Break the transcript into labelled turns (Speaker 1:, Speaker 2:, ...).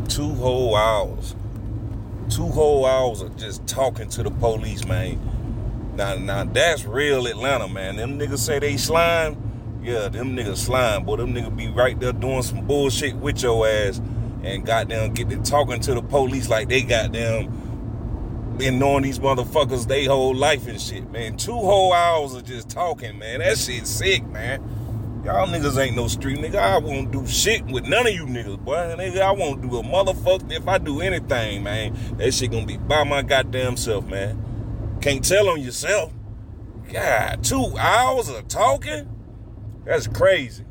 Speaker 1: 2 whole hours. 2 whole hours of just talking to the police, man. Now that's real Atlanta, man. Them niggas say they slime. Yeah, them niggas slime, boy. Them niggas be right there doing some bullshit with your ass and goddamn get to talking to the police like they goddamn been knowing these motherfuckers they whole life and shit, man. 2 whole hours of just talking, man. That shit sick, man. Y'all niggas ain't no street nigga. I won't do shit with none of you niggas, boy. Nigga, I won't do a motherfucker. If I do anything, man, that shit gonna be by my goddamn self, man. Can't tell on yourself. God, 2 hours of talking? That's crazy.